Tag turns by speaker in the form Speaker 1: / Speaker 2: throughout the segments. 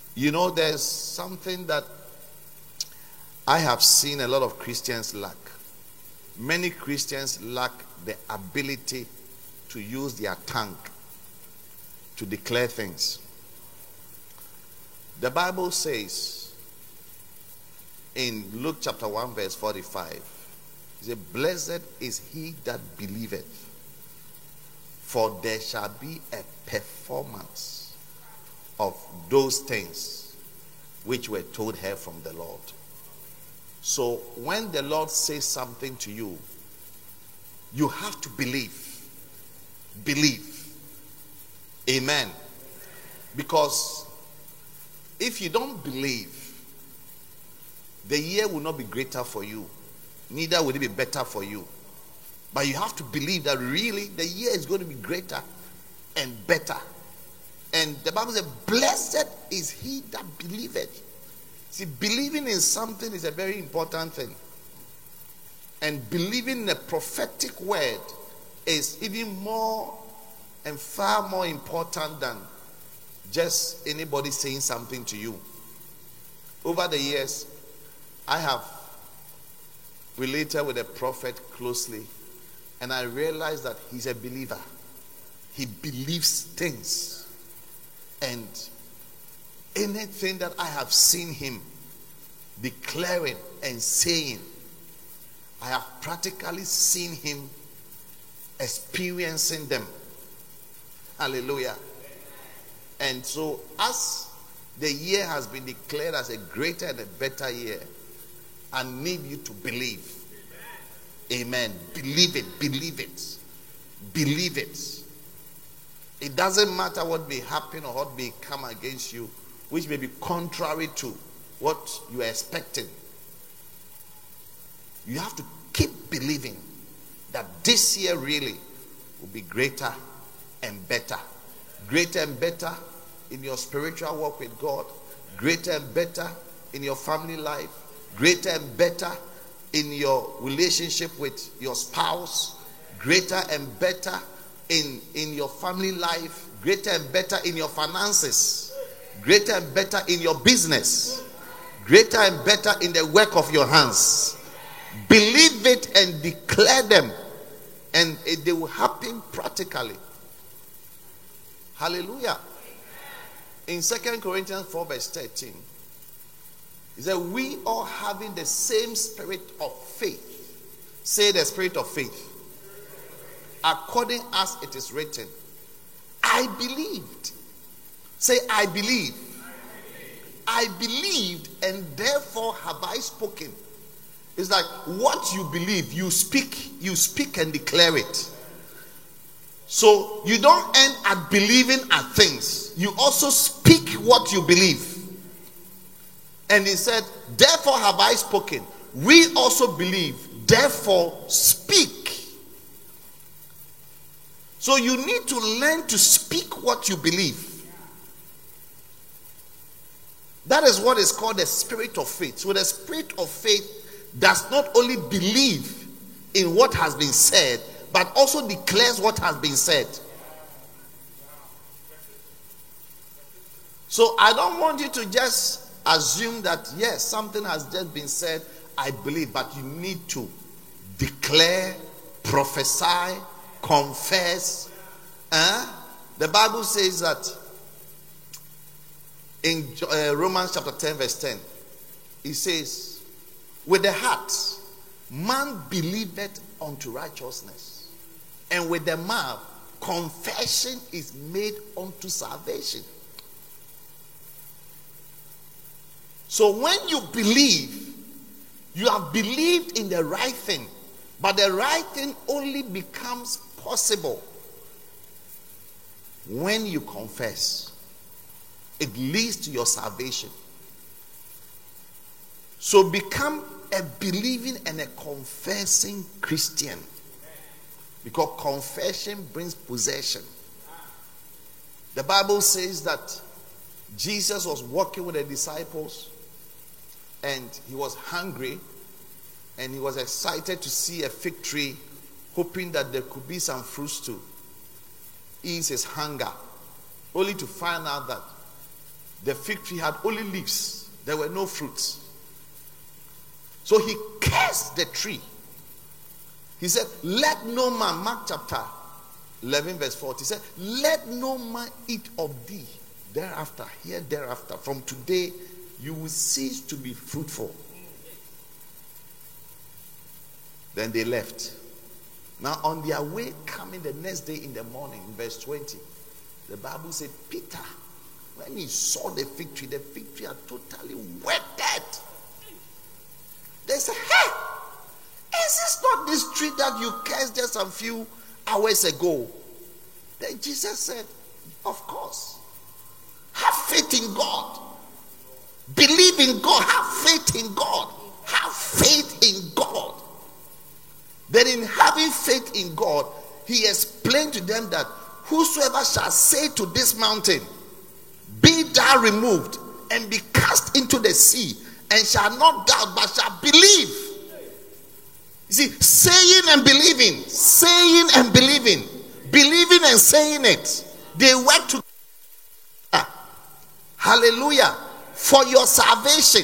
Speaker 1: You know, there's something that I have seen a lot of Christians lack. Many Christians lack the ability to use their tongue to declare things. The Bible says in Luke chapter 1 verse 45, it says, "Blessed is he that believeth, for there shall be a performance of those things which were told her from the Lord." So when the Lord says something to you, you have to believe. Believe. Amen. Because if you don't believe, the year will not be greater for you. Neither will it be better for you. But you have to believe that really the year is going to be greater and better. And the Bible says, "Blessed is he that believeth." See, believing in something is a very important thing. And believing in a prophetic word is even more and far more important than just anybody saying something to you. Over the years, I have related with a prophet closely, and I realized that he's a believer. He believes things. And anything that I have seen him declaring and saying, I have practically seen him experiencing them. Hallelujah. And so as the year has been declared as a greater and a better year, I need you to believe. Amen. Believe it. Believe it. Believe it. It doesn't matter what may happen or what may come against you, which may be contrary to what you are expecting. You have to keep believing that this year really will be greater and better. Greater and better in your spiritual walk with God. Greater and better in your family life. Greater and better in your relationship with your spouse. Greater and better in your family life. Greater and better in your finances. Greater and better in your business. Greater and better in the work of your hands. Believe it and declare them, and they will happen practically. Hallelujah. In 2 Corinthians 4 verse 13, it says, "We all having the same spirit of faith." Say the spirit of faith. "According as it is written, I believed." Say, I believe. I believed, and therefore have I spoken. It's like what you believe, you speak and declare it. So you don't end at believing at things. You also speak what you believe. And he said, "Therefore have I spoken." We also believe, therefore speak. So you need to learn to speak what you believe. That is what is called the spirit of faith. So the spirit of faith does not only believe in what has been said, but also declares what has been said. So I don't want you to just assume that, yes, something has just been said, I believe, but you need to declare, prophesy, confess. The Bible says that in Romans chapter 10 verse 10, it says, "With the heart man believeth unto righteousness, and with the mouth confession is made unto salvation." So when you believe, you have believed in the right thing, but the right thing only becomes possible when you confess. It leads to your salvation. So become a believing and a confessing Christian, because confession brings possession. The Bible says that Jesus was walking with the disciples, and he was hungry, and he was excited to see a fig tree, hoping that there could be some fruits to ease his hunger, only to find out that the fig tree had only leaves. There were no fruits. So he cursed the tree. He said, let no man, Mark chapter 11 verse 40, he said, let no man eat of thee thereafter, here thereafter. From today, you will cease to be fruitful. Then they left. Now on their way coming the next day in the morning, in verse 20, the Bible said, Peter, when he saw the fig tree had totally withered. They said, hey, is this not this tree that you cursed just a few hours ago? Then Jesus said, of course. Have faith in God. Believe in God. Have faith in God. Have faith in God. Then in having faith in God, he explained to them that whosoever shall say to this mountain, be thou removed and be cast into the sea, and shall not doubt but shall believe. You see, saying and believing, believing and saying it, they work together. Hallelujah. For your salvation.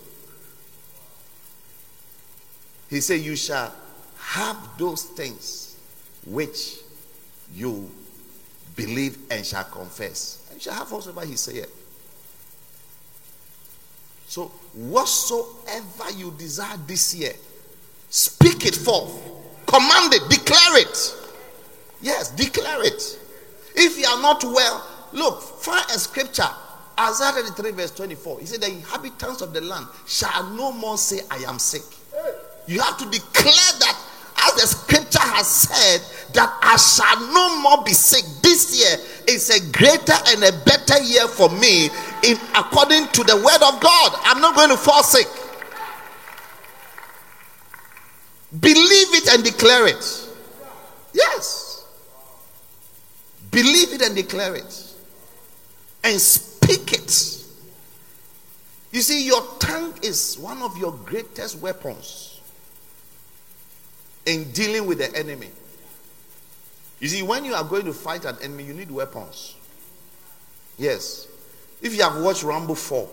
Speaker 1: He said, you shall have those things which you believe and shall confess. And you shall have whatsoever he saith. So whatsoever you desire this year, speak it forth. Command it. Declare it. Yes, declare it. If you are not well, look, find a scripture. Isaiah 33 verse 24. He said, the inhabitants of the land shall no more say, I am sick. You have to declare that, as the scripture has said, that I shall no more be sick. This year is a greater and a better year for me, in according to the word of God. I'm not going to fall sick. Believe it and declare it. Yes. Believe it and declare it. And speak it. You see, your tongue is one of your greatest weapons in dealing with the enemy. You see, when you are going to fight an enemy, you need weapons. Yes. If you have watched Rambo 4,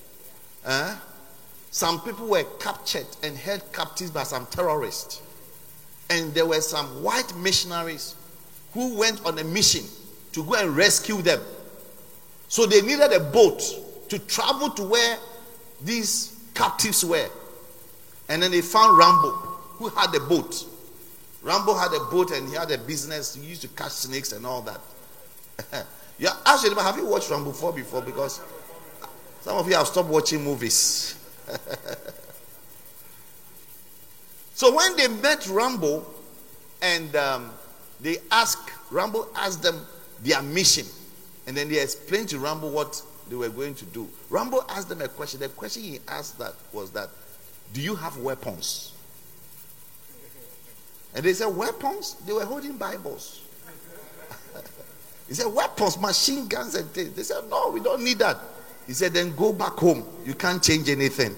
Speaker 1: some people were captured and held captive by some terrorists. And there were some white missionaries who went on a mission to go and rescue them. So they needed a boat to travel to where these captives were. And then they found Rambo, who had a boat. Rambo had a boat and he had a business. He used to catch snakes and all that. Yeah, actually, have you watched Rambo 4 before? Because some of you have stopped watching movies. So when they met Rambo and Rambo asked them their mission, and then they explained to Rambo what they were going to do. Rambo asked them a question. The question he asked was that, do you have weapons? And they said, weapons? They were holding Bibles. He said, weapons, machine guns and things. They said, no, we don't need that. He said, then go back home. You can't change anything.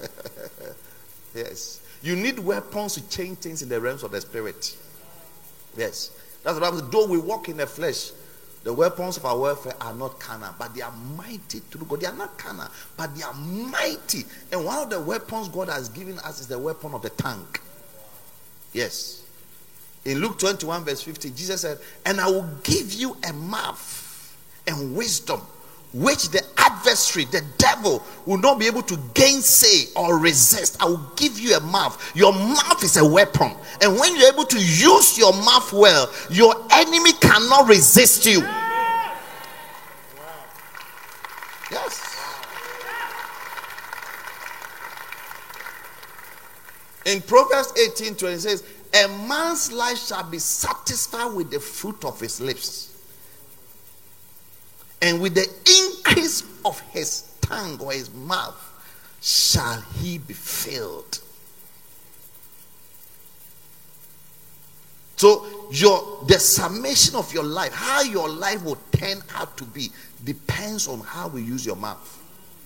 Speaker 1: Yes. You need weapons to change things in the realms of the spirit. Yes. That's what happens. Though we walk in the flesh, the weapons of our warfare are not carnal, but they are mighty through God. They are not carnal, but they are mighty. And one of the weapons God has given us is the weapon of the tongue. Yes. In Luke 21 verse 50, Jesus said, and I will give you a mouth and wisdom, which the adversary, the devil, will not be able to gainsay or resist. I will give you a mouth. Your mouth is a weapon. And when you're able to use your mouth well, your enemy cannot resist you. Yes. In Proverbs 18:20 it says, a man's life shall be satisfied with the fruit of his lips, and with the increase of his tongue or his mouth shall he be filled. So the summation of your life, how your life will turn out to be, depends on how we use your mouth.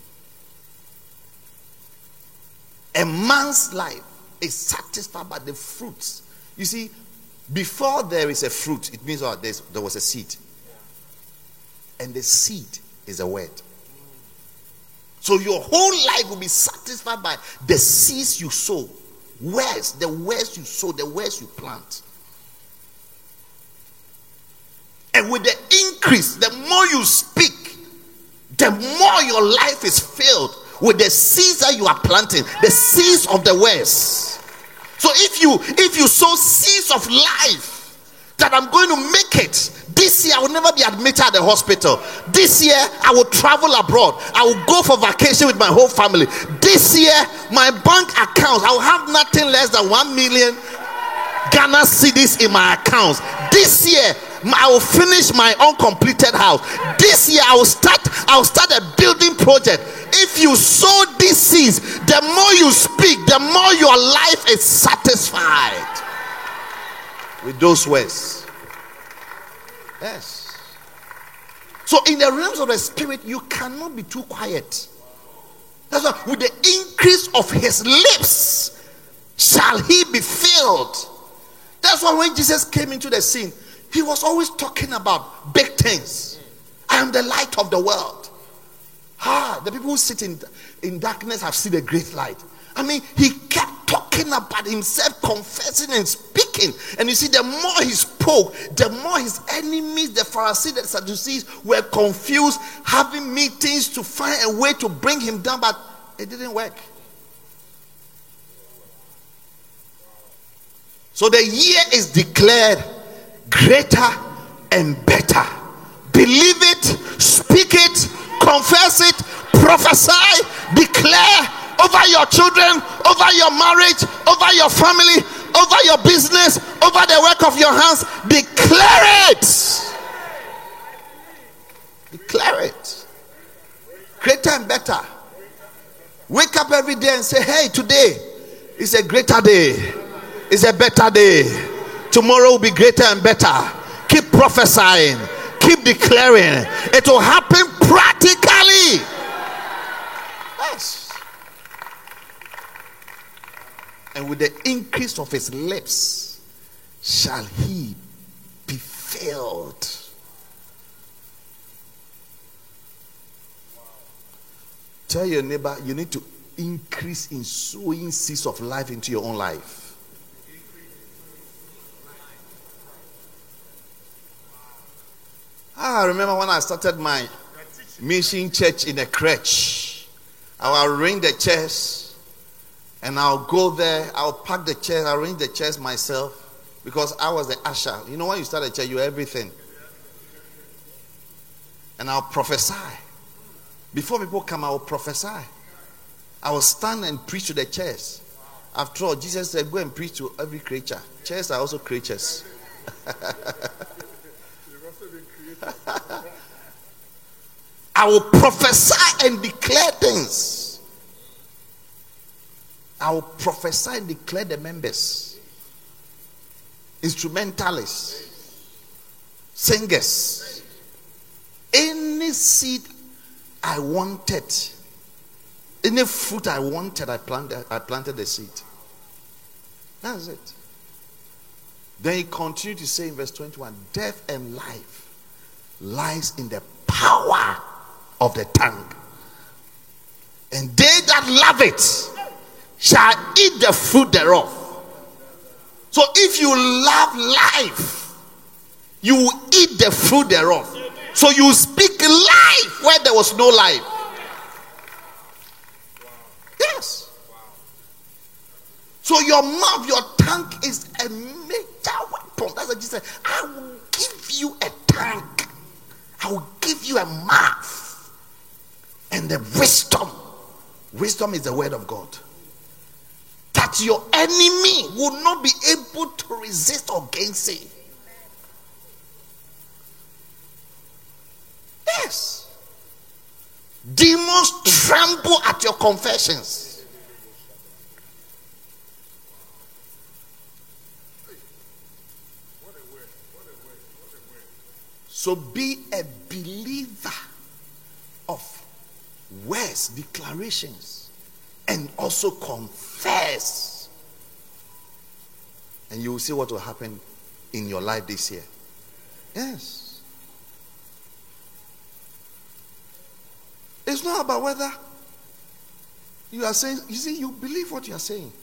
Speaker 1: A man's life is satisfied by the fruits. You see, before there is a fruit, it means there was a seed. And the seed is a word. So your whole life will be satisfied by the seeds you sow. The words you sow, the words you plant. And with the increase, the more you speak, the more your life is filled with the seeds that you are planting, the seeds of the words. So if you sow seeds of life, that I'm going to make it. This year I will never be admitted at the hospital. This year I will travel abroad. I will go for vacation with my whole family. This year my bank account, I will have nothing less than 1 million Ghana cedis in my accounts. This year I will finish my uncompleted house. This year I will start a building project. If you sow these seeds, the more you speak, the more your life is satisfied with those words. Yes. So in the realms of the spirit, you cannot be too quiet. That's why with the increase of his lips shall he be filled. That's why when Jesus came into the scene, he was always talking about big things. I am the light of the world. The people who sit in darkness have seen a great light. I mean, he kept talking about himself, confessing and speaking. And you see, the more he spoke, the more his enemies, the Pharisees, the Sadducees, were confused, having meetings to find a way to bring him down, but it didn't work. So the year is declared greater and better. Believe it, speak it, confess it, prophesy, declare over your children, over your marriage, over your family, over your business, over the work of your hands. Declare it. Declare it. Greater and better. Wake up every day and say, hey, today is a greater day. It's a better day. Tomorrow will be greater and better. Keep prophesying. Keep declaring. It will happen practically. Yes. And with the increase of his lips shall he be filled. Tell your neighbor, you need to increase in sowing seeds of life into your own life. I remember when I started my mission church in a crèche. I will arrange the chairs and I'll go there. I'll pack the chairs, I'll arrange the chairs myself because I was the usher. You know, when you start a church, you're everything. And I'll prophesy. Before people come, I will prophesy. I will stand and preach to the chairs. After all, Jesus said, go and preach to every creature. Chairs are also creatures. I will prophesy and declare things. I will prophesy and declare the members, instrumentalists, singers. Any seed I wanted, any fruit I wanted, I planted the seed. That's it. Then he continued to say in verse 21, death and life lies in the power of the tongue, and they that love it shall eat the fruit thereof. So if you love life, you will eat the fruit thereof. So you speak life where there was no life. Yes. So your mouth, your tongue is a major weapon. That's what Jesus said. I will give you a tongue. I will give you a mouth. And the wisdom. Wisdom is the word of God. That your enemy will not be able to resist or gainsay. Yes. Demons tremble at your confessions. So be a believer of words, declarations, and also confess. And you will see what will happen in your life this year. Yes. It's not about whether You are saying, you see, you believe what you are saying.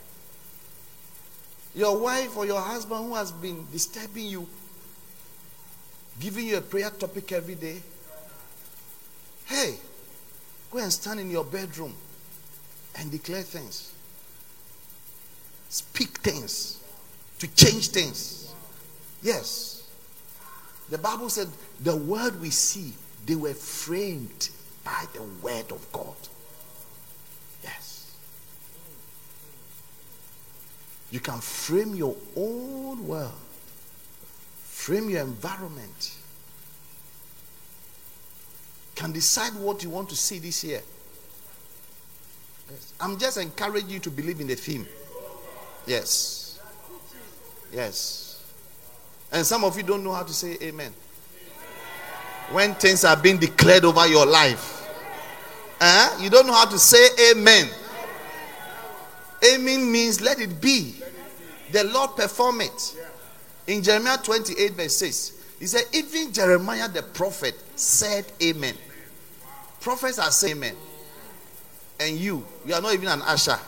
Speaker 1: Your wife or your husband who has been disturbing you, giving you a prayer topic every day. Hey, go and stand in your bedroom and declare things. Speak things to change things. Yes. The Bible said the word we see, they were framed by the word of God. Yes. You can frame your own world, frame your environment, can decide what you want to see this year. Yes. I'm just encouraging you to believe in the theme. Yes. Yes. And some of you don't know how to say amen. When things are being declared over your life, you don't know how to say amen. Amen means let it be. The Lord perform it. In Jeremiah 28 verse 6, he said, even Jeremiah the prophet said amen. Prophets are saying amen. And you are not even an usher.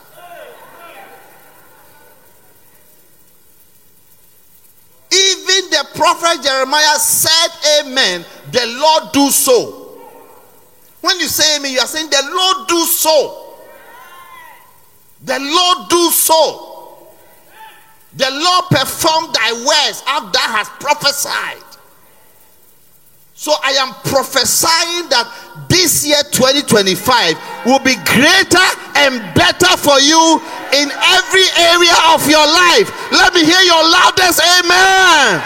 Speaker 1: Even the prophet Jeremiah said amen. The Lord do so. When you say amen, you are saying the Lord do so. The Lord do so. The Lord perform thy words after thou hast prophesied. So I am prophesying that this year 2025 will be greater and better for you in every area of your life. Let me hear your loudest amen.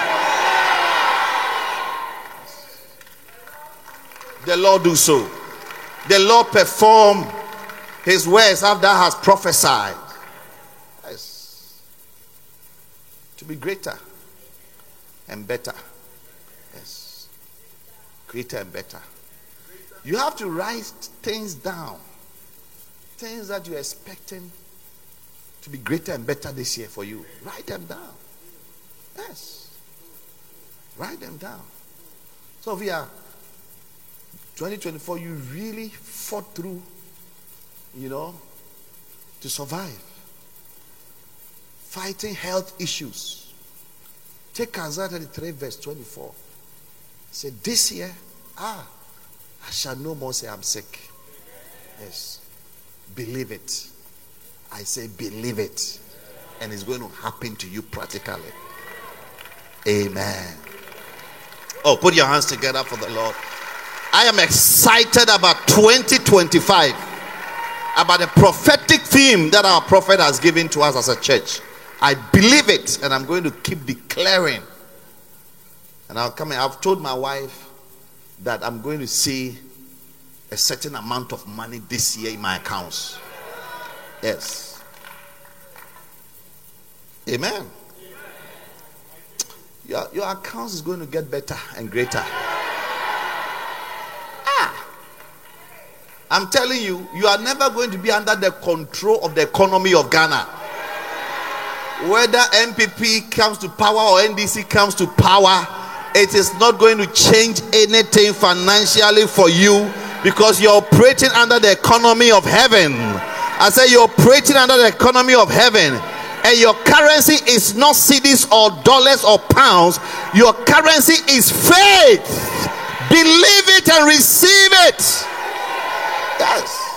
Speaker 1: The Lord do so. The Lord perform his words after thou hast prophesied. Yes. To be greater and better. Yes. Greater and better. You have to write things down. Things that you're expecting to be greater and better this year for you. Write them down. Yes. Write them down. So we are 2024, you really fought through, to survive. Fighting health issues. Take Isaiah 33 verse 24. Say, this year, I shall no more say I'm sick. Yes. Believe it. I say believe it. And it's going to happen to you practically. Amen. Oh, put your hands together for the Lord. I am excited about 2025. About the prophetic theme that our prophet has given to us as a church. I believe it, and I'm going to keep declaring. And I've told my wife that I'm going to see a certain amount of money this year in my accounts. Yes. Amen. Your accounts is going to get better and greater. I'm telling you, you are never going to be under the control of the economy of Ghana. Whether MPP comes to power or NDC comes to power, it is not going to change anything financially for you, because you're operating under the economy of heaven. I say you're operating under the economy of heaven, and your currency is not cedis or dollars or pounds. Your currency is faith. Believe it and receive it. Yes.